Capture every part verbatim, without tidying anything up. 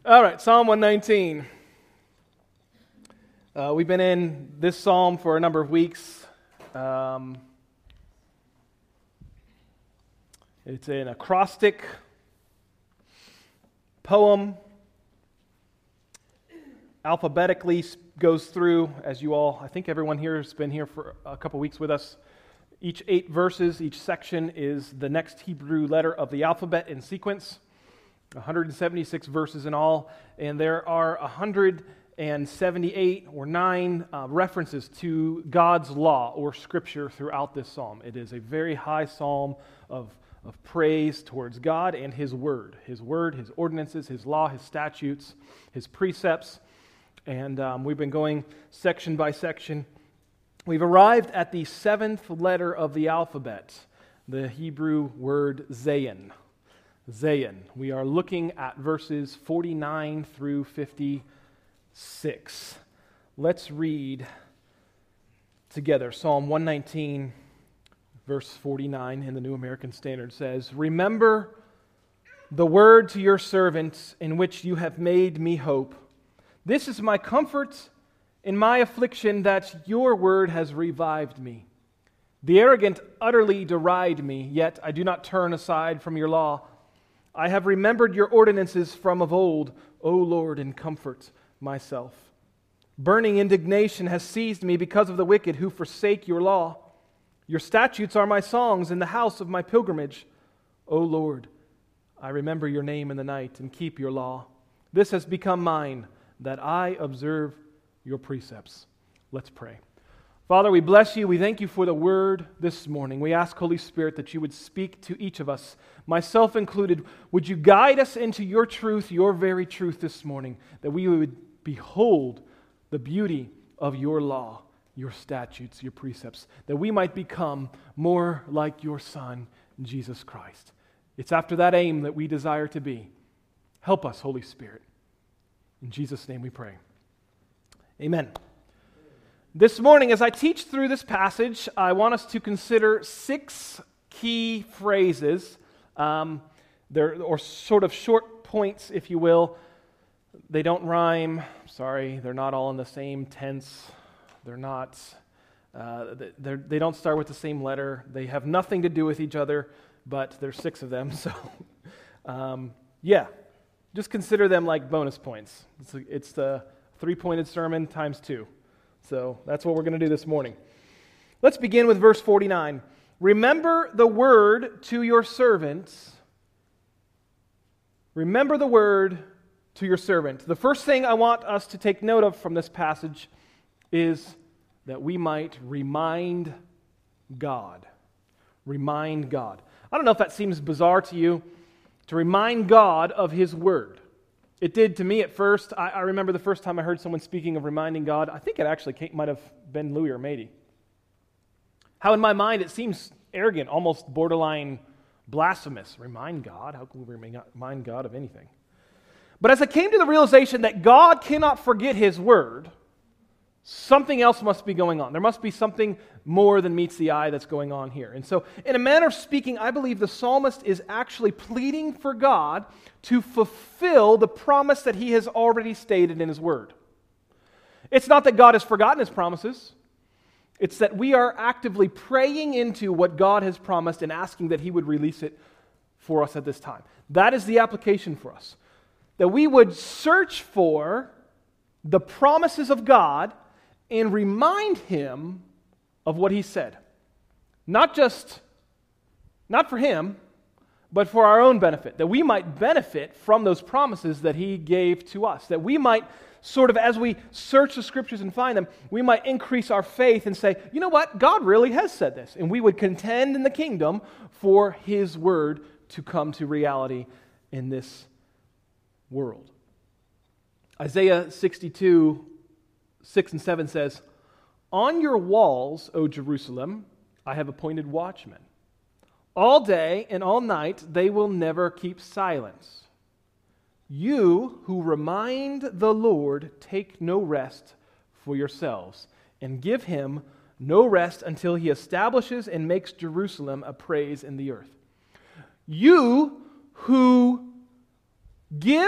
All right, Psalm one nineteen. Uh, we've been in this psalm for a number of weeks. Um, it's an acrostic poem. Alphabetically goes through, as you all, I think everyone here has been here for a couple weeks with us. Each eight verses, each section is the next Hebrew letter of the alphabet in sequence. one hundred seventy-six verses in all, and there are one hundred seventy-eight or nine uh, references to God's law or Scripture throughout this psalm. It is a very high psalm of, of praise towards God and His Word. His Word, His ordinances, His law, His statutes, His precepts, and um, we've been going section by section. We've arrived at the seventh letter of the alphabet, the Hebrew word Zayin. Zayin. We are looking at verses forty-nine through fifty-six. Let's read together. Psalm one nineteen, verse forty-nine in the New American Standard says, "Remember the word to your servant in which you have made me hope. This is my comfort in my affliction, that your word has revived me. The arrogant utterly deride me, yet I do not turn aside from your law. I have remembered your ordinances from of old, O Lord, and comfort myself. Burning indignation has seized me because of the wicked who forsake your law. Your statutes are my songs in the house of my pilgrimage. O Lord, I remember your name in the night and keep your law. This has become mine, that I observe your precepts." Let's pray. Father, we bless you. We thank you for the word this morning. We ask, Holy Spirit, that you would speak to each of us, myself included. Would you guide us into your truth, your very truth this morning, that we would behold the beauty of your law, your statutes, your precepts, that we might become more like your Son, Jesus Christ. It's after that aim that we desire to be. Help us, Holy Spirit. In Jesus' name we pray. Amen. This morning, as I teach through this passage, I want us to consider six key phrases. Um, they're, or sort of short points, if you will. They don't rhyme. Sorry, they're not all in the same tense. They're not. Uh, they're, they don't start with the same letter. They have nothing to do with each other, but there's six of them. So, um, yeah, just consider them like bonus points. It's, it's the three-pointed sermon times two. So that's what we're going to do this morning. Let's begin with verse forty-nine. "Remember the word to your servants." Remember the word to your servant. The first thing I want us to take note of from this passage is that we might remind God. Remind God. I don't know if that seems bizarre to you, to remind God of His word. It did to me at first. I, I remember the first time I heard someone speaking of reminding God. I think it actually came, might have been Louis or Mady. How in my mind it seems arrogant, almost borderline blasphemous. Remind God? How can we remind God of anything? But as I came to the realization that God cannot forget His word, something else must be going on. There must be something more than meets the eye that's going on here. And so, in a manner of speaking, I believe the psalmist is actually pleading for God to fulfill the promise that he has already stated in his word. It's not that God has forgotten His promises. It's that we are actively praying into what God has promised and asking that He would release it for us at this time. That is the application for us. That we would search for the promises of God and remind Him of what He said. Not just, not for Him, but for our own benefit. That we might benefit from those promises that He gave to us. That we might sort of, as we search the Scriptures and find them, we might increase our faith and say, you know what, God really has said this. And we would contend in the kingdom for His word to come to reality in this world. Isaiah sixty-two, six and seven says, "On your walls, O Jerusalem, I have appointed watchmen. All day and all night they will never keep silence. You who remind the Lord, take no rest for yourselves, and give Him no rest until He establishes and makes Jerusalem a praise in the earth. You who give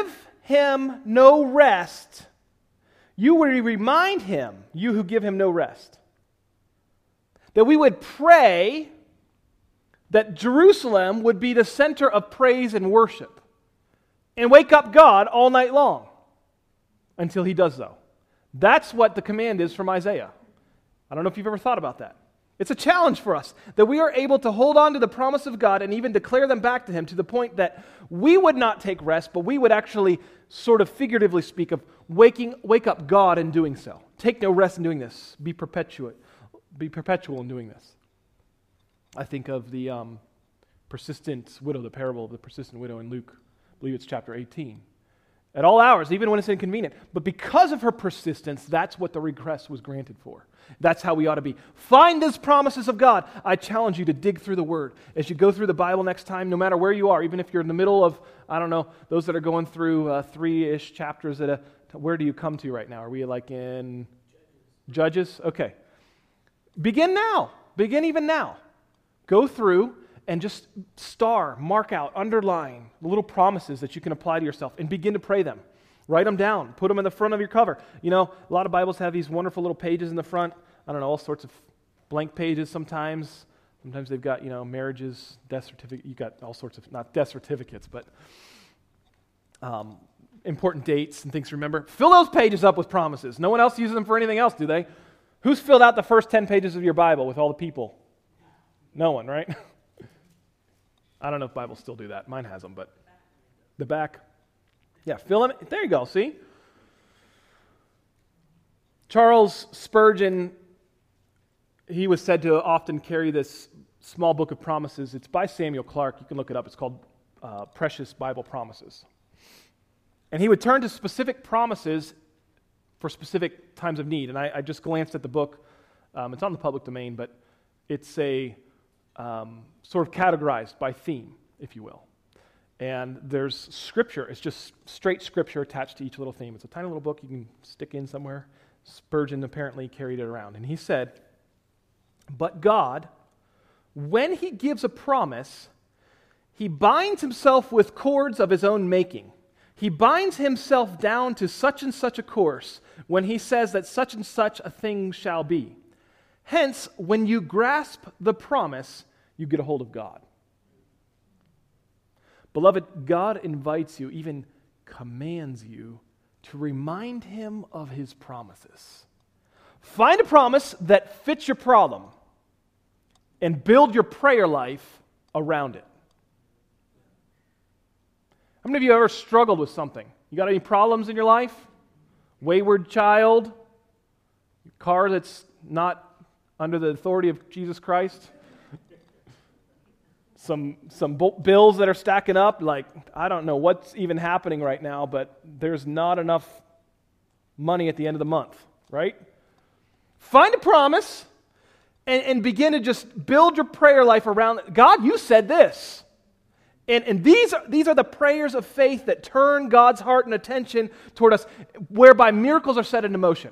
him no rest, you would remind him, you who give him no rest, that we would pray that Jerusalem would be the center of praise and worship and wake up God all night long until he does so. That's what the command is from Isaiah. I don't know if you've ever thought about that. It's a challenge for us that we are able to hold on to the promise of God and even declare them back to him to the point that we would not take rest, but we would actually sort of figuratively speak of waking, wake up God in doing so. Take no rest in doing this. Be perpetuate, be perpetual in doing this. I think of the um, persistent widow, the parable of the persistent widow in Luke, I believe it's chapter eighteen. At all hours, even when it's inconvenient. But because of her persistence, that's what the request was granted for. That's how we ought to be. Find these promises of God. I challenge you to dig through the Word. As you go through the Bible next time, no matter where you are, even if you're in the middle of, I don't know, those that are going through uh, three-ish chapters at a, where do you come to right now? Are we like in Judges? Okay. Begin now. Begin even now. Go through and just star, mark out, underline the little promises that you can apply to yourself and begin to pray them. Write them down. Put them in the front of your cover. You know, a lot of Bibles have these wonderful little pages in the front. I don't know, all sorts of blank pages sometimes. Sometimes they've got, you know, marriages, death certificate. You've got all sorts of, not death certificates, but um, important dates and things to remember. Fill those pages up with promises. No one else uses them for anything else, do they? Who's filled out the first ten pages of your Bible with all the people? No one, right? I don't know if Bibles still do that. Mine has them, but the back. Yeah, fill them. There you go, see? Charles Spurgeon, he was said to often carry this small book of promises. It's by Samuel Clarke. You can look it up. It's called uh, Precious Bible Promises. And he would turn to specific promises for specific times of need. And I, I just glanced at the book. Um, it's on the public domain, but it's a um, sort of categorized by theme, if you will. And there's scripture. It's just straight scripture attached to each little theme. It's a tiny little book you can stick in somewhere. Spurgeon apparently carried it around. And he said, "But God, when he gives a promise, he binds himself with cords of his own making. He binds himself down to such and such a course when he says that such and such a thing shall be. Hence, when you grasp the promise, you get a hold of God." Beloved, God invites you, even commands you, to remind him of his promises. Find a promise that fits your problem and build your prayer life around it. How many of you have ever struggled with something? You got any problems in your life? Wayward child? Car that's not under the authority of Jesus Christ? Some some bills that are stacking up, like, I don't know what's even happening right now, but there's not enough money at the end of the month, right? Find a promise and, and begin to just build your prayer life around it. God, you said this. And, and these are, these are the prayers of faith that turn God's heart and attention toward us, whereby miracles are set into motion.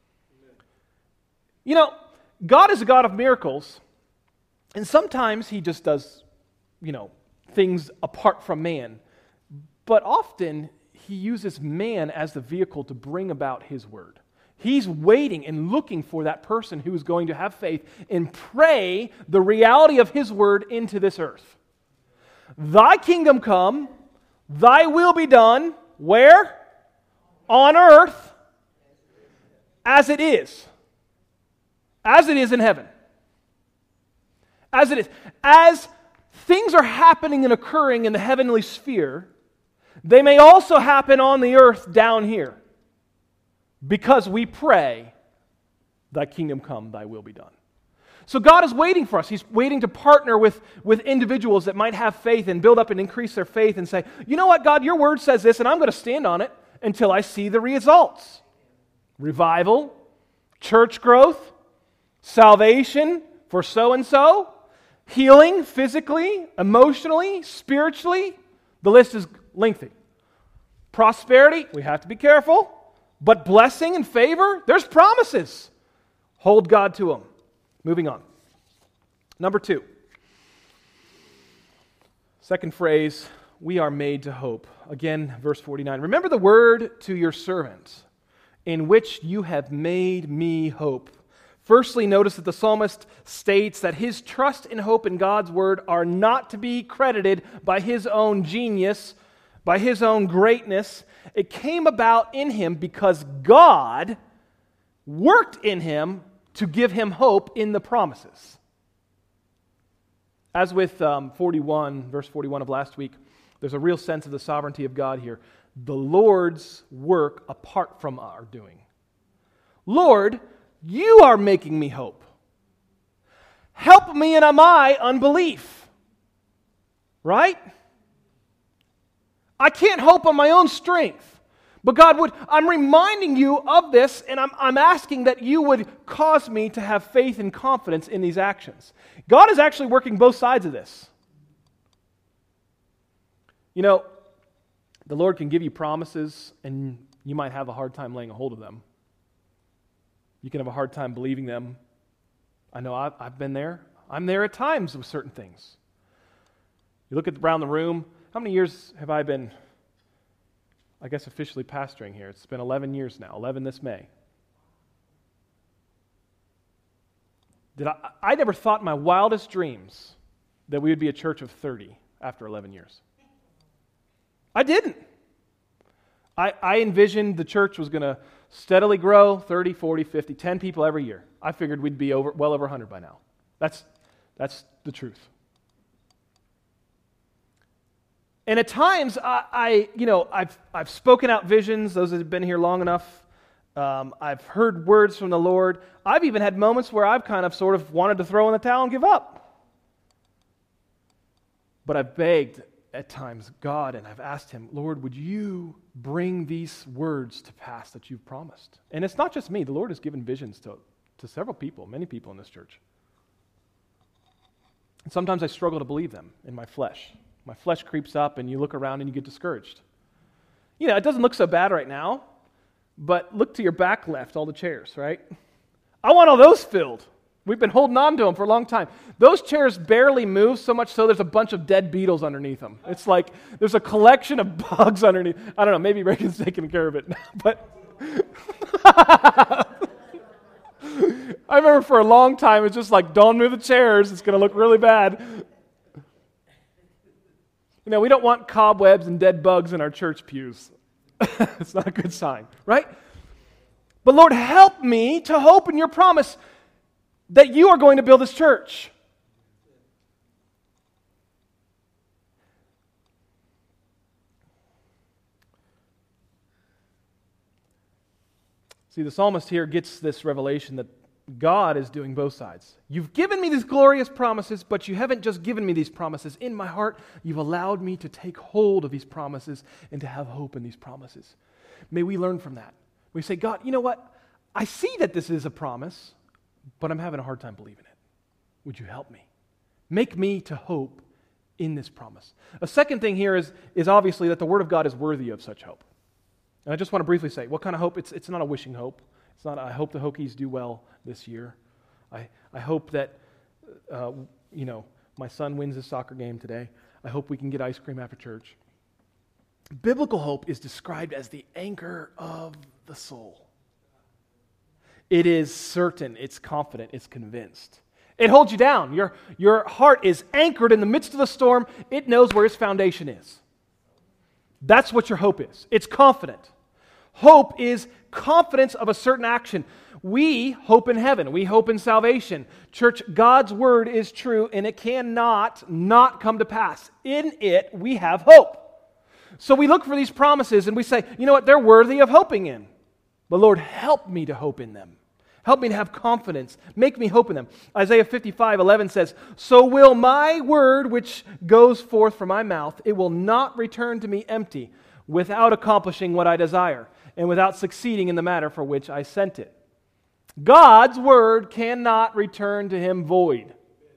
You know, God is a God of miracles, and sometimes he just does, you know, things apart from man. But often, he uses man as the vehicle to bring about his word. He's waiting and looking for that person who is going to have faith and pray the reality of his word into this earth. Thy kingdom come, thy will be done, where? On earth, as it is. As it is in heaven. As it is. As things are happening and occurring in the heavenly sphere, they may also happen on the earth down here. Because we pray, thy kingdom come, thy will be done. So God is waiting for us. He's waiting to partner with, with individuals that might have faith and build up and increase their faith and say, you know what, God, your word says this, and I'm going to stand on it until I see the results. Revival, church growth, salvation for so-and-so, healing physically, emotionally, spiritually. The list is lengthy. Prosperity, we have to be careful. But blessing and favor, there's promises. Hold God to them. Moving on. Number two. Second phrase, we are made to hope. again, verse forty-nine. Remember the word to your servant, in which you have made me hope. Firstly, notice that the psalmist states that his trust and hope in God's word are not to be credited by his own genius, by his own greatness. It came about in him because God worked in him to give him hope in the promises. As with um, forty-one, verse forty-one of last week, there's a real sense of the sovereignty of God here. The Lord's work apart from our doing. Lord, you are making me hope. Help me in my unbelief. Right? I can't hope on my own strength. But God would, I'm reminding you of this, and I'm, I'm asking that you would cause me to have faith and confidence in these actions. God is actually working both sides of this. You know, the Lord can give you promises, and you might have a hard time laying a hold of them. You can have a hard time believing them. I know I've, I've been there. I'm there at times with certain things. You look at around the room, how many years have I been, I guess, officially pastoring here? It's been eleven years now, eleven this May. Did I, I never thought in my wildest dreams that we would be a church of thirty after eleven years. I didn't. I, I envisioned the church was going to steadily grow, thirty, forty, fifty, ten people every year. I figured we'd be over well over one hundred by now. That's, that's the truth. And at times, I, I, you know, I've I've spoken out visions. Those that have been here long enough, um, I've heard words from the Lord. I've even had moments where I've kind of sort of wanted to throw in the towel and give up. But I've begged at times God, and I've asked Him, Lord, would you bring these words to pass that you've promised? And it's not just me. The Lord has given visions to to several people, many people in this church. And sometimes I struggle to believe them in my flesh. My flesh creeps up, and you look around and you get discouraged. You know, it doesn't look so bad right now, but look to your back left, all the chairs, right? I want all those filled. We've been holding on to them for a long time. Those chairs barely move, so much so there's a bunch of dead beetles underneath them. It's like there's a collection of bugs underneath. I don't know, maybe Reagan's taking care of it now, but I remember for a long time, it's just like, don't move the chairs, it's going to look really bad. You know, we don't want cobwebs and dead bugs in our church pews. It's not a good sign, right? But Lord, help me to hope in your promise that you are going to build this church. See, the psalmist here gets this revelation that God is doing both sides. You've given me these glorious promises, but you haven't just given me these promises. In my heart, you've allowed me to take hold of these promises and to have hope in these promises. May we learn from that. We say, God, you know what? I see that this is a promise, but I'm having a hard time believing it. Would you help me? Make me to hope in this promise. A second thing here is, is obviously that the Word of God is worthy of such hope. And I just want to briefly say, what kind of hope? It's, it's not a wishing hope. It's not, I hope the Hokies do well this year. I, I hope that, uh, you know, my son wins his soccer game today. I hope we can get ice cream after church. Biblical hope is described as the anchor of the soul. It is certain, it's confident, it's convinced. It holds you down. Your, your heart is anchored in the midst of the storm. It knows where its foundation is. That's what your hope is. It's confident. Hope is confidence of a certain action. We hope in heaven. We hope in salvation. Church, God's word is true, and it cannot not come to pass. In it, we have hope. So we look for these promises, and we say, you know what, they're worthy of hoping in. But Lord, help me to hope in them. Help me to have confidence. Make me hope in them. Isaiah fifty-five eleven says, so will my word which goes forth from my mouth, it will not return to me empty, without accomplishing what I desire, and without succeeding in the matter for which I sent it. God's word cannot return to him void.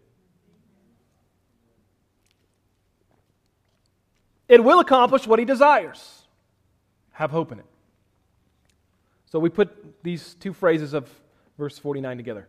It will accomplish what he desires. Have hope in it. So we put these two phrases of verse forty-nine together.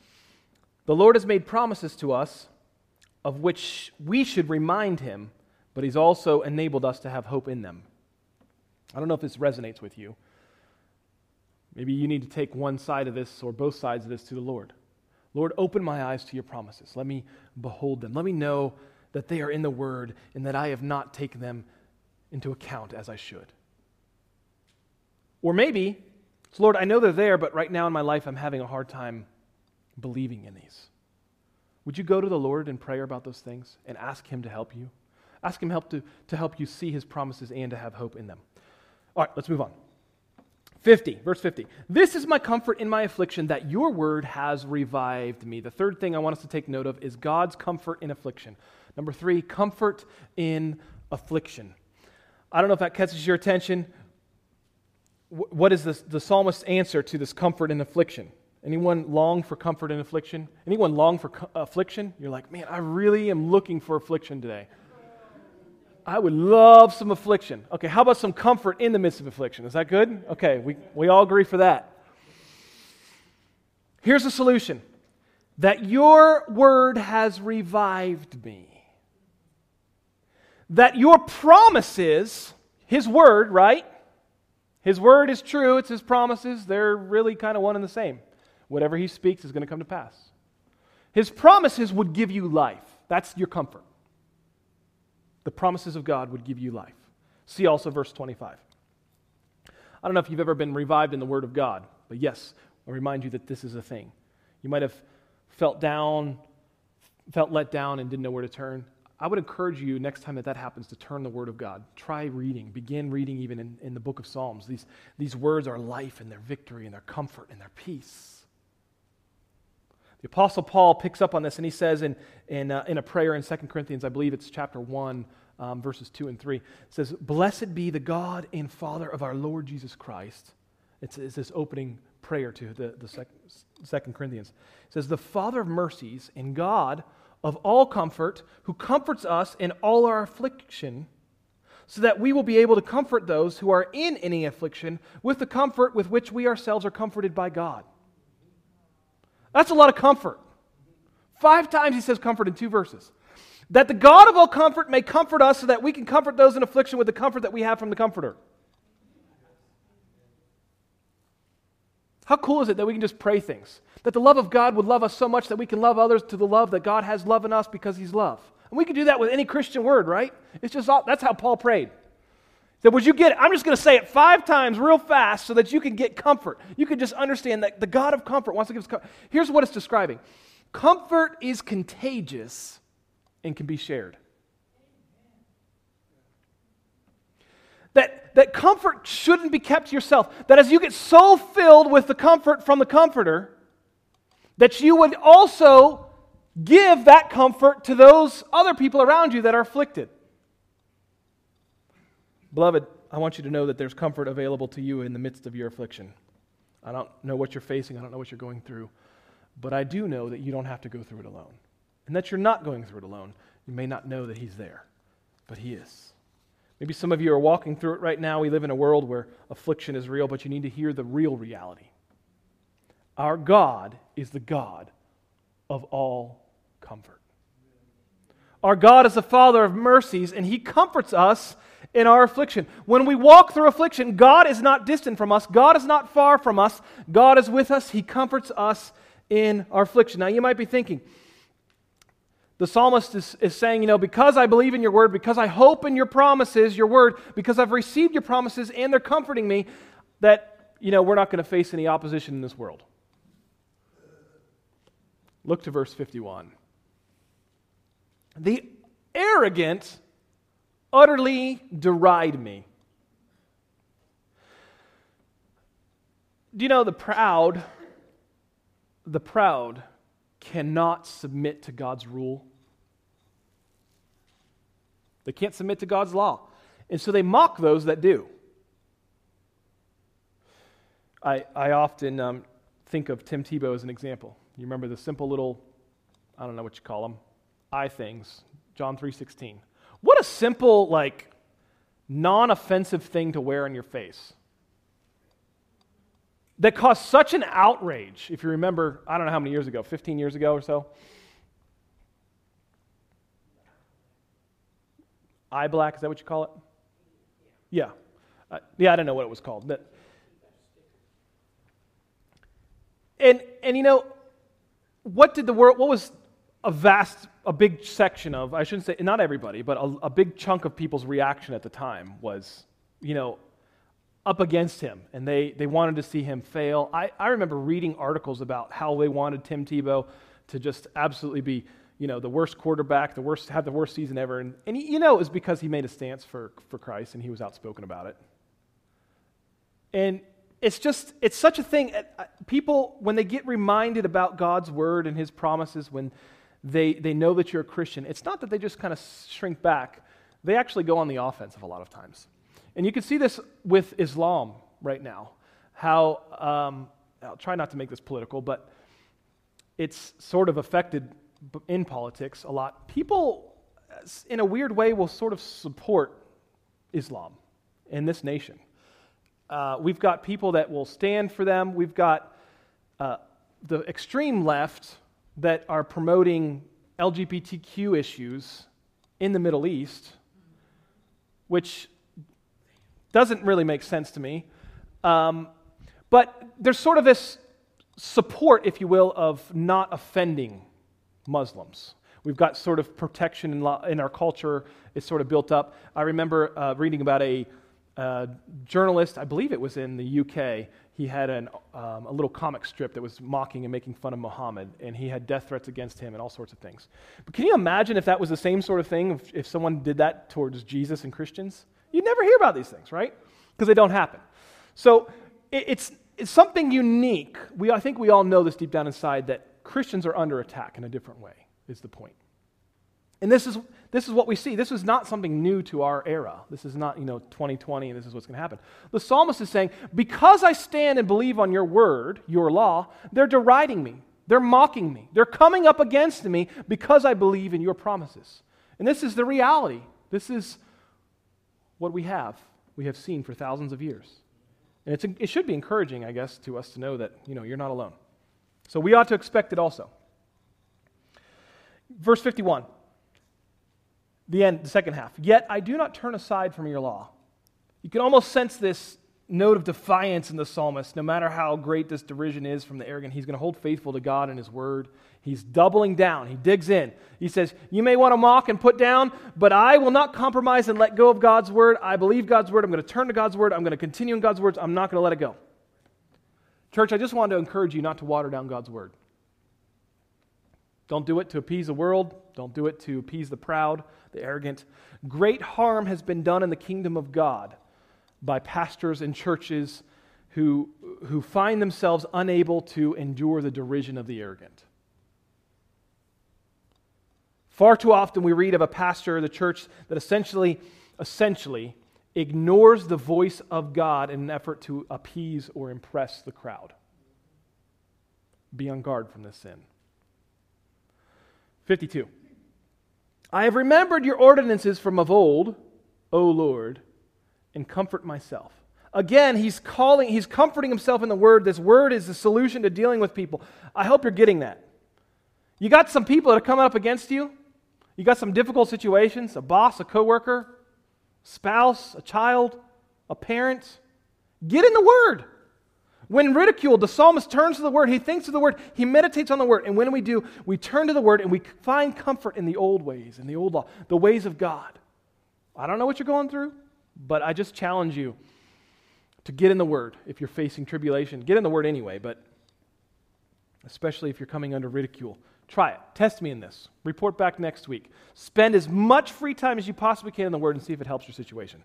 The Lord has made promises to us of which we should remind him, but He's also enabled us to have hope in them. I don't know if this resonates with you. Maybe you need to take one side of this or both sides of this to the Lord. Lord, open my eyes to your promises. Let me behold them. Let me know that they are in the Word and that I have not taken them into account as I should. Or maybe, Lord, I know they're there, but right now in my life I'm having a hard time believing in these. Would you go to the Lord in prayer about those things and ask Him to help you? Ask Him help to, to help you see His promises and to have hope in them. All right, let's move on. fifty, verse fifty. This is my comfort in my affliction, that your word has revived me. The third thing I want us to take note of is God's comfort in affliction. Number three, comfort in affliction. I don't know if that catches your attention. What is this, the psalmist's answer to this comfort in affliction? Anyone long for comfort in affliction? Anyone long for co- affliction? You're like, man, I really am looking for affliction today. I would love some affliction. Okay, how about some comfort in the midst of affliction? Is that good? Okay, we, we all agree for that. Here's the solution. That your word has revived me. That your promises, His word, right? His word is true, it's His promises. They're really kind of one and the same. Whatever He speaks is going to come to pass. His promises would give you life. That's your comfort. The promises of God would give you life. See also verse twenty-five. I don't know if you've ever been revived in the Word of God, but yes, I'll remind you that this is a thing. You might have felt down, felt let down, and didn't know where to turn. I would encourage you next time that that happens to turn the Word of God. Try reading. Begin reading even in, in the book of Psalms. These, these words are life and their victory and their comfort and their peace. The Apostle Paul picks up on this and he says in, in, uh, in a prayer in Second Corinthians, I believe it's chapter one, um, verses two and three, it says, "Blessed be the God and Father of our Lord Jesus Christ." It's, it's this opening prayer to the, the sec, Second Corinthians. It says, "The Father of mercies and God of all comfort, who comforts us in all our affliction, so that we will be able to comfort those who are in any affliction with the comfort with which we ourselves are comforted by God." That's a lot of comfort. Five times he says comfort in two verses. That the God of all comfort may comfort us so that we can comfort those in affliction with the comfort that we have from the Comforter. How cool is it that we can just pray things? That the love of God would love us so much that we can love others to the love that God has love in us because He's love. And we can do that with any Christian word, right? It's just all, that's how Paul prayed. He said, would you get it? I'm just going to say it five times real fast so that you can get comfort. You can just understand that the God of comfort wants to give us comfort. Here's what it's describing. Comfort is contagious and can be shared. That, that comfort shouldn't be kept to yourself. That as you get so filled with the comfort from the Comforter, that you would also give that comfort to those other people around you that are afflicted. Beloved, I want you to know that there's comfort available to you in the midst of your affliction. I don't know what you're facing, I don't know what you're going through, but I do know that you don't have to go through it alone. And that you're not going through it alone. You may not know that He's there, but He is. Maybe some of you are walking through it right now. We live in a world where affliction is real, but you need to hear the real reality. Our God is the God of all comfort. Our God is the Father of mercies, and He comforts us in our affliction. When we walk through affliction, God is not distant from us. God is not far from us. God is with us. He comforts us in our affliction. Now, you might be thinking, the psalmist is, is saying, you know, because I believe in your word, because I hope in your promises, your word, because I've received your promises and they're comforting me, that, you know, we're not going to face any opposition in this world. Look to verse fifty-one. The arrogant utterly deride me. Do you know the proud, the proud cannot submit to God's rule? They can't submit to God's law. And so they mock those that do. I, I often um, think of Tim Tebow as an example. You remember the simple little, I don't know what you call them, eye things, John three sixteen. What a simple, like, non-offensive thing to wear on your face. That caused such an outrage, if you remember, I don't know how many years ago, fifteen years ago or so. eye black, is that what you call it? Yeah. Uh, yeah, I don't know what it was called. But, and, and you know, what did the world, what was a vast, a big section of, I shouldn't say, not everybody, but a, a big chunk of people's reaction at the time was, you know, up against him, and they, they wanted to see him fail. I, I remember reading articles about how they wanted Tim Tebow to just absolutely be, you know, the worst quarterback, the worst, have the worst season ever. And, and you know, it was because he made a stance for, for Christ and he was outspoken about it. And it's just, it's such a thing. People, when they get reminded about God's word and his promises, when they, they know that you're a Christian, it's not that they just kind of shrink back. They actually go on the offensive a lot of times. And you can see this with Islam right now. How, um, I'll try not to make this political, but it's sort of affected in politics a lot. People, in a weird way, will sort of support Islam in this nation. Uh, we've got people that will stand for them. We've got uh, the extreme left that are promoting L G B T Q issues in the Middle East, which doesn't really make sense to me. Um, but there's sort of this support, if you will, of not offending Muslims. We've got sort of protection in, law, in our culture. It's sort of built up. I remember uh, reading about a uh, journalist, I believe it was in the U K. He had an, um, a little comic strip that was mocking and making fun of Muhammad, and he had death threats against him and all sorts of things. But can you imagine if that was the same sort of thing, if, if someone did that towards Jesus and Christians? You'd never hear about these things, right? Because they don't happen. So it, it's it's something unique. We I think we all know this deep down inside, that Christians are under attack in a different way, is the point. And this is this is what we see. This is not something new to our era. This is not, you know, twenty twenty and this is what's going to happen. The psalmist is saying, because I stand and believe on your word, your law, they're deriding me. They're mocking me. They're coming up against me because I believe in your promises. And this is the reality. This is what we have. We have seen for thousands of years. And it's, it should be encouraging, I guess, to us to know that, you know, you're not alone. So we ought to expect it also. Verse fifty-one, the end, the second half. Yet I do not turn aside from your law. You can almost sense this note of defiance in the psalmist. No matter how great this derision is from the arrogant, he's going to hold faithful to God and his word. He's doubling down. He digs in. He says, you may want to mock and put down, but I will not compromise and let go of God's word. I believe God's word. I'm going to turn to God's word. I'm going to continue in God's words. I'm not going to let it go. Church, I just wanted to encourage you not to water down God's word. Don't do it to appease the world. Don't do it to appease the proud, the arrogant. Great harm has been done in the kingdom of God by pastors and churches who, who find themselves unable to endure the derision of the arrogant. Far too often we read of a pastor of the church that essentially, essentially ignores the voice of God in an effort to appease or impress the crowd. Be on guard from this sin. fifty-two. I have remembered your ordinances from of old, O Lord, and comfort myself. Again, he's calling, he's comforting himself in the word. This word is the solution to dealing with people. I hope you're getting that. You got some people that are coming up against you. You got some difficult situations, a boss, a coworker, spouse, a child, a parent. Get in the word. When ridiculed, the psalmist turns to the word. He thinks of the word. He meditates on the word. And when we do, we turn to the word and we find comfort in the old ways, in the old law, the ways of God. I don't know what you're going through, but I just challenge you to get in the word if you're facing tribulation. Get in the word anyway, but especially if you're coming under ridicule. Try it. Test me in this. Report back next week. Spend as much free time as you possibly can in the word and see if it helps your situation.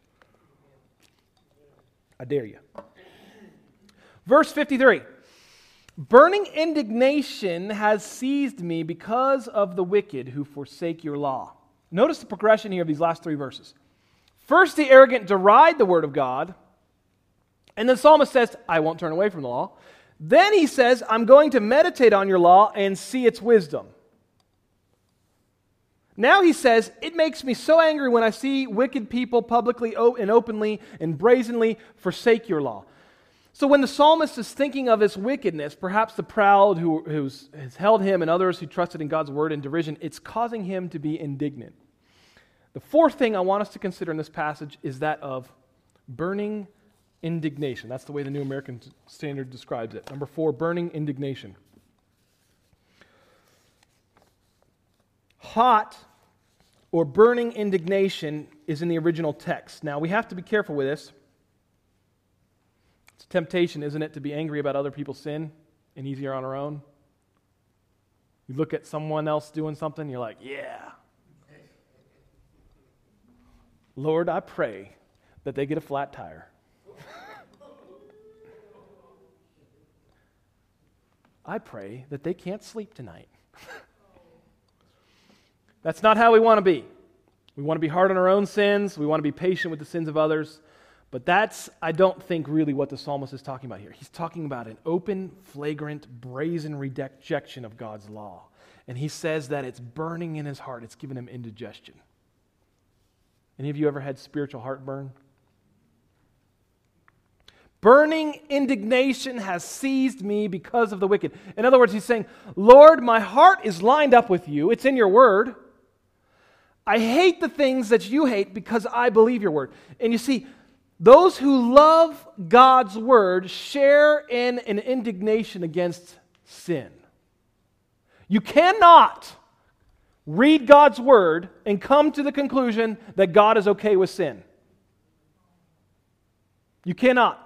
I dare you. Verse fifty-three. Burning indignation has seized me because of the wicked who forsake your law. Notice the progression here of these last three verses. First, the arrogant deride the word of God, and the psalmist says, I won't turn away from the law. Then he says, I'm going to meditate on your law and see its wisdom. Now he says, it makes me so angry when I see wicked people publicly and openly and brazenly forsake your law. So when the psalmist is thinking of his wickedness, perhaps the proud who who's, has held him and others who trusted in God's word in derision, it's causing him to be indignant. The fourth thing I want us to consider in this passage is that of burning indignation. That's the way the New American Standard describes it. Number four, burning indignation. Hot or burning indignation is in the original text. Now, we have to be careful with this. It's a temptation, isn't it, to be angry about other people's sin and easier on our own? You look at someone else doing something, you're like, yeah. Lord, I pray that they get a flat tire. I pray that they can't sleep tonight. That's not how we want to be. We want to be hard on our own sins. We want to be patient with the sins of others. But that's, I don't think, really what the psalmist is talking about here. He's talking about an open, flagrant, brazen rejection of God's law. And he says that it's burning in his heart. It's giving him indigestion. Any of you ever had spiritual heartburn? Burning indignation has seized me because of the wicked. In other words, he's saying, Lord, my heart is lined up with you. It's in your word. I hate the things that you hate because I believe your word. And you see, those who love God's word share in an indignation against sin. You cannot read God's word and come to the conclusion that God is okay with sin. You cannot.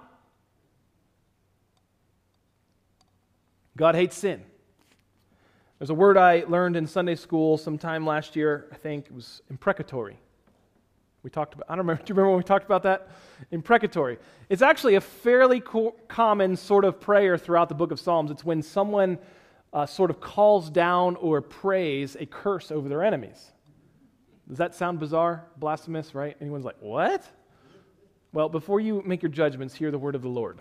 God hates sin. There's a word I learned in Sunday school sometime last year. I think it was imprecatory. We talked about, I don't remember, do you remember when we talked about that? Imprecatory. It's actually a fairly co- common sort of prayer throughout the book of Psalms. It's when someone uh, sort of calls down or prays a curse over their enemies. Does that sound bizarre? Blasphemous, right? Anyone's like, what? Well, before you make your judgments, hear the word of the Lord.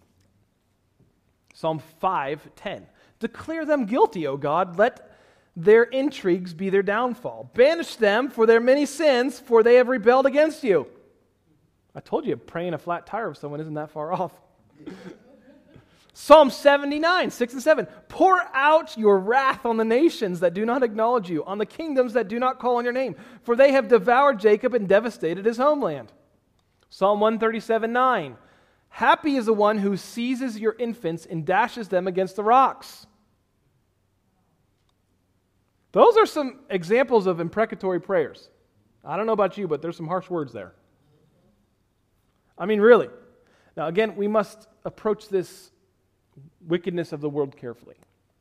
Psalm five ten. Declare them guilty, O God. Let their intrigues be their downfall. Banish them for their many sins, for they have rebelled against you. I told you, praying a flat tire of someone isn't that far off. Psalm seventy-nine, six and seven. Pour out your wrath on the nations that do not acknowledge you, on the kingdoms that do not call on your name, for they have devoured Jacob and devastated his homeland. Psalm one thirty-seven, nine. Happy is the one who seizes your infants and dashes them against the rocks. Those are some examples of imprecatory prayers. I don't know about you, but there's some harsh words there. I mean, really. Now, again, we must approach this wickedness of the world carefully.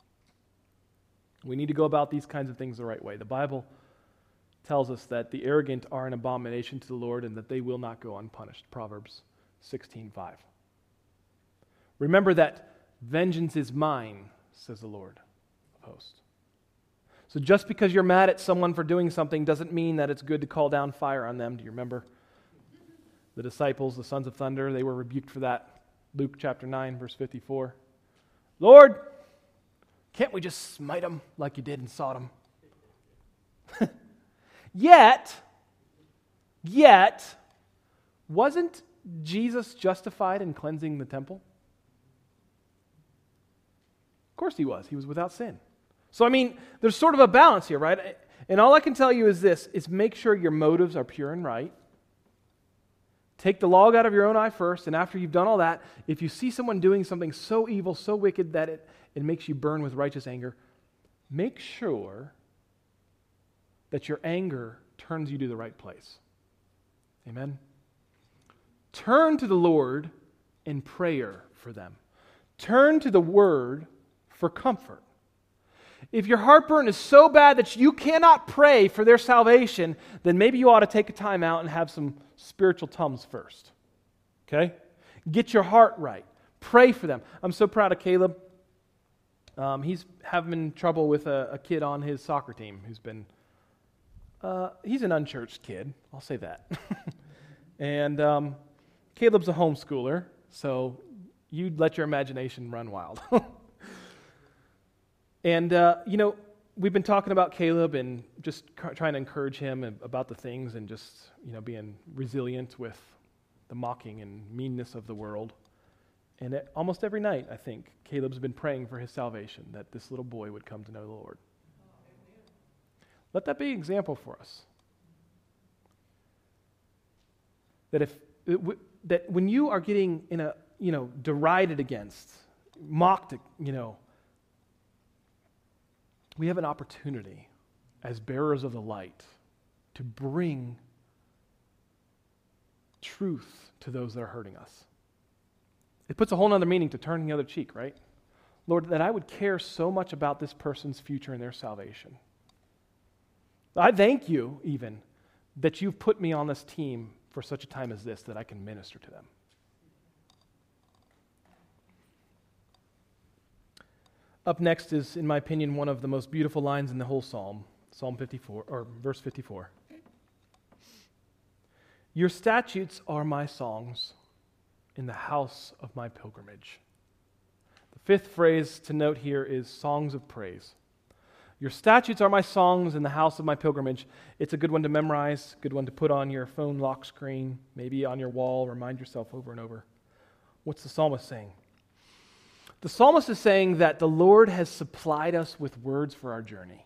We need to go about these kinds of things the right way. The Bible tells us that the arrogant are an abomination to the Lord and that they will not go unpunished. Proverbs sixteen five. Remember that vengeance is mine, says the Lord of hosts. So just because you're mad at someone for doing something doesn't mean that it's good to call down fire on them. Do you remember the disciples, the sons of thunder? They were rebuked for that. Luke chapter nine, verse fifty-four. Lord, can't we just smite them like you did in Sodom? yet, yet, wasn't Jesus justified in cleansing the temple? Of course he was. He was without sin. So, I mean, there's sort of a balance here, right? And all I can tell you is this, is make sure your motives are pure and right. Take the log out of your own eye first, and after you've done all that, if you see someone doing something so evil, so wicked that it, it makes you burn with righteous anger, make sure that your anger turns you to the right place. Amen? Turn to the Lord in prayer for them. Turn to the Word for comfort. If your heartburn is so bad that you cannot pray for their salvation, then maybe you ought to take a time out and have some spiritual Tums first. Okay? Get your heart right. Pray for them. I'm so proud of Caleb. Um, he's having trouble with a, a kid on his soccer team who's been, uh, he's an unchurched kid. I'll say that. and um, Caleb's a homeschooler, so you'd let your imagination run wild. And, uh, you know, we've been talking about Caleb and just c- trying to encourage him about the things and just, you know, being resilient with the mocking and meanness of the world. And it, almost every night, I think, Caleb's been praying for his salvation, that this little boy would come to know the Lord. Let that be an example for us. that if that when you are getting in a you know derided against, mocked, you know, we have an opportunity as bearers of the light to bring truth to those that are hurting us. It puts a whole other meaning to turning the other cheek, right? Lord, that I would care so much about this person's future and their salvation. I thank you, even, that you've put me on this team for such a time as this, that I can minister to them. Up next is, in my opinion, one of the most beautiful lines in the whole psalm, Psalm fifty-four, or verse fifty-four. Your statutes are my songs in the house of my pilgrimage. The fifth phrase to note here is songs of praise. Your statutes are my songs in the house of my pilgrimage. It's a good one to memorize, good one to put on your phone lock screen, maybe on your wall, remind yourself over and over. What's the psalmist saying? The psalmist is saying that the Lord has supplied us with words for our journey.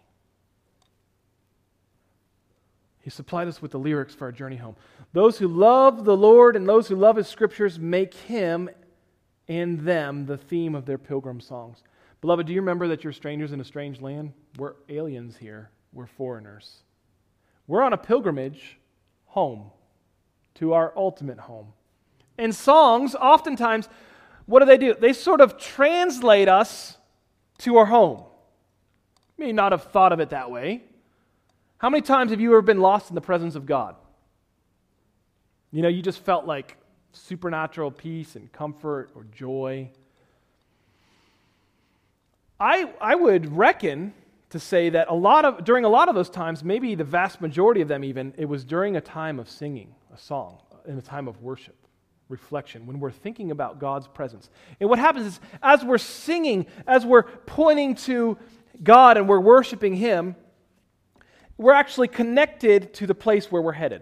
He supplied us with the lyrics for our journey home. Those who love the Lord and those who love His scriptures make Him and them the theme of their pilgrim songs. Beloved, do you remember that you're strangers in a strange land? We're aliens here. We're foreigners. We're on a pilgrimage home to our ultimate home. And songs, oftentimes, what do they do? They sort of translate us to our home. You may not have thought of it that way. How many times have you ever been lost in the presence of God? You know, you just felt like supernatural peace and comfort or joy. I I would reckon to say that a lot of during a lot of those times, maybe the vast majority of them even, it was during a time of singing a song, in a time of worship, reflection, when we're thinking about God's presence. And what happens is, as we're singing, as we're pointing to God and we're worshiping Him, we're actually connected to the place where we're headed.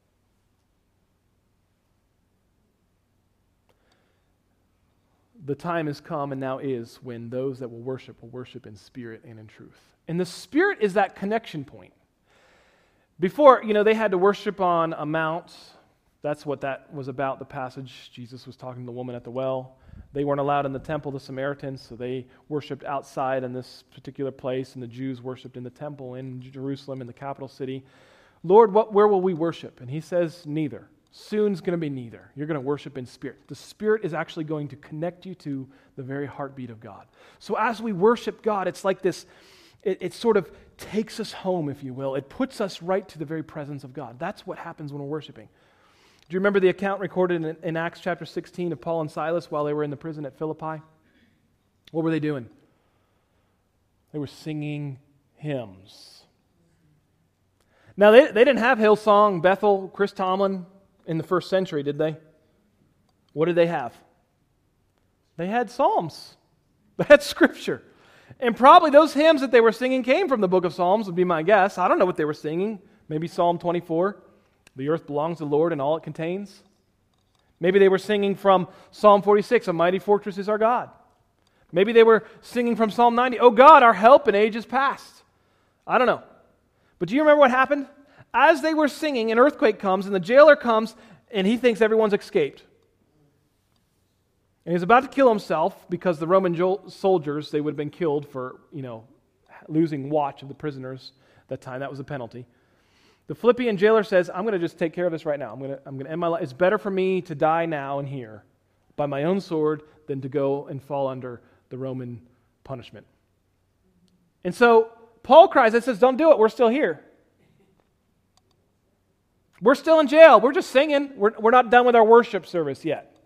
The time has come and now is when those that will worship will worship in spirit and in truth. And the Spirit is that connection point. Before, you know, they had to worship on a mount. That's what that was about, the passage. Jesus was talking to the woman at the well. They weren't allowed in the temple, the Samaritans, so they worshiped outside in this particular place, and the Jews worshiped in the temple in Jerusalem, in the capital city. Lord, what, where will we worship? And He says, neither. Soon's going to be neither. You're going to worship in spirit. The Spirit is actually going to connect you to the very heartbeat of God. So as we worship God, it's like this, it, it sort of takes us home, if you will. It puts us right to the very presence of God. That's what happens when we're worshiping. Do you remember the account recorded in, in Acts chapter sixteen of Paul and Silas while they were in the prison at Philippi? What were they doing? They were singing hymns. Now, they, they didn't have Hillsong, Bethel, Chris Tomlin in the first century, did they? What did they have? They had Psalms. They had Scripture. And probably those hymns that they were singing came from the book of Psalms, would be my guess. I don't know what they were singing. Maybe Psalm twenty-four. The earth belongs to the Lord and all it contains. Maybe they were singing from Psalm forty-six, a mighty fortress is our God. Maybe they were singing from Psalm ninety, oh God, our help in ages past. I don't know. But do you remember what happened? As they were singing, an earthquake comes and the jailer comes and he thinks everyone's escaped. And he's about to kill himself because the Roman jo- soldiers, they would have been killed for, you know, losing watch of the prisoners at that time. That was the penalty. The Philippian jailer says, I'm going to just take care of this right now. I'm going to, I'm going to end my life. It's better for me to die now and here by my own sword than to go and fall under the Roman punishment. And so Paul cries and says, don't do it. We're still here. We're still in jail. We're just singing. We're, we're not done with our worship service yet.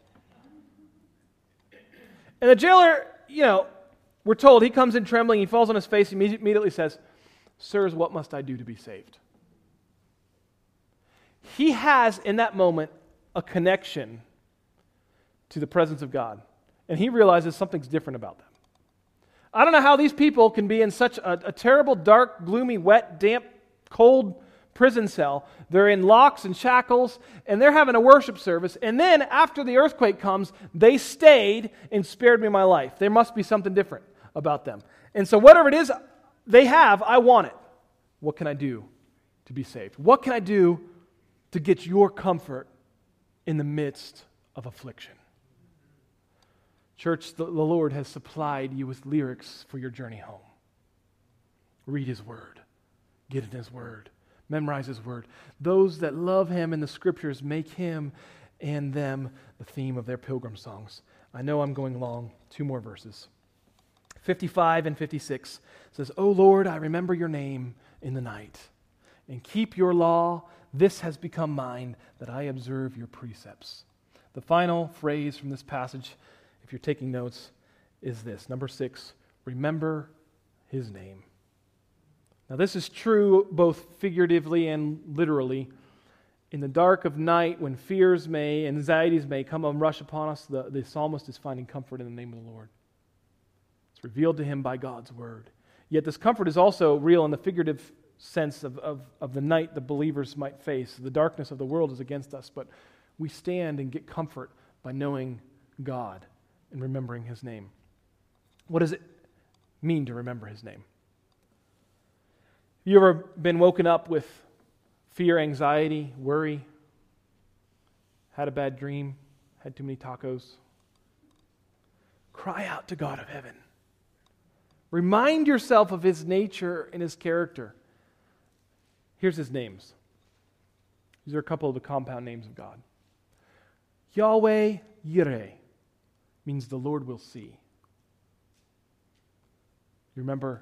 And the jailer, you know, we're told he comes in trembling. He falls on his face. He immediately says, sirs, what must I do to be saved? He has, in that moment, a connection to the presence of God. And he realizes something's different about them. I don't know how these people can be in such a, a terrible, dark, gloomy, wet, damp, cold prison cell. They're in locks and shackles, and they're having a worship service. And then, after the earthquake comes, they stayed and spared me my life. There must be something different about them. And so whatever it is they have, I want it. What can I do to be saved? What can I do to get your comfort in the midst of affliction. Church, the, the Lord has supplied you with lyrics for your journey home. Read His Word. Get in His Word. Memorize His Word. Those that love Him in the Scriptures make Him and them the theme of their pilgrim songs. I know I'm going long. Two more verses. fifty-five and fifty-six says, O Lord, I remember your name in the night, and keep your law. This has become mine, that I observe your precepts. The final phrase from this passage, if you're taking notes, is this. Number six, remember His name. Now this is true both figuratively and literally. In the dark of night, when fears may, anxieties may come and rush upon us, the, the psalmist is finding comfort in the name of the Lord. It's revealed to him by God's Word. Yet this comfort is also real in the figurative sense of, of, of the night the believers might face. The darkness of the world is against us, but we stand and get comfort by knowing God and remembering His name. What does it mean to remember His name? Have you ever been woken up with fear, anxiety, worry? Had a bad dream? Had too many tacos? Cry out to God of heaven. Remind yourself of His nature and His character. Here's His names. These are a couple of the compound names of God. Yahweh Yireh means the Lord will see. You remember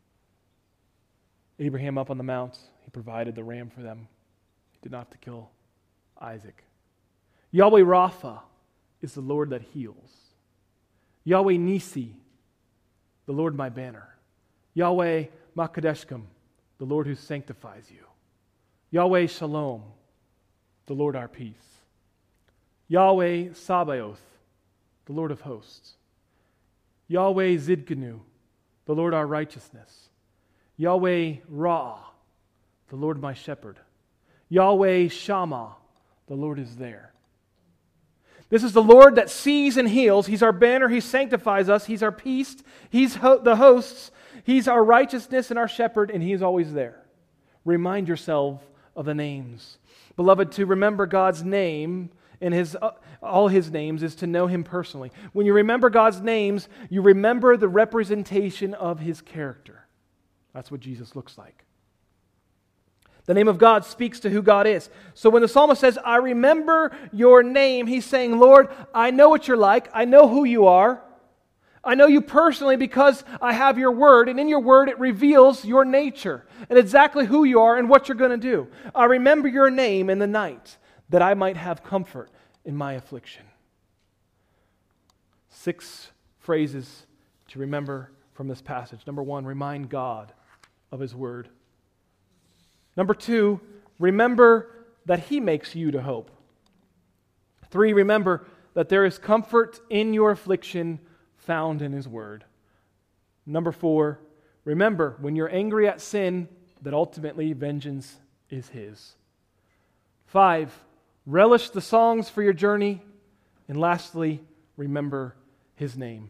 Abraham up on the mount? He provided the ram for them. He did not have to kill Isaac. Yahweh Rapha is the Lord that heals. Yahweh Nisi, the Lord my banner. Yahweh Makadeshkim, the Lord who sanctifies you. Yahweh Shalom, the Lord our peace. Yahweh Sabaoth, the Lord of hosts. Yahweh Zidkenu, the Lord our righteousness. Yahweh Ra, the Lord my shepherd. Yahweh Shammah, the Lord is there. This is the Lord that sees and heals. He's our banner. He sanctifies us. He's our peace. He's ho- the hosts. He's our righteousness and our shepherd, and He is always there. Remind yourself of the names. Beloved, to remember God's name and his uh, all His names is to know Him personally. When you remember God's names, you remember the representation of His character. That's what Jesus looks like. The name of God speaks to who God is. So when the psalmist says, I remember your name, he's saying, Lord, I know what you're like. I know who you are. I know you personally because I have your word. And in your word, it reveals your nature and exactly who you are and what you're going to do. I remember your name in the night that I might have comfort in my affliction. Six phrases to remember from this passage. Number one, remind God of His word. Number two, remember that He makes you to hope. Three, remember that there is comfort in your affliction found in His Word. Number four, remember when you're angry at sin that ultimately vengeance is His. Five, relish the songs for your journey. And lastly, remember His name.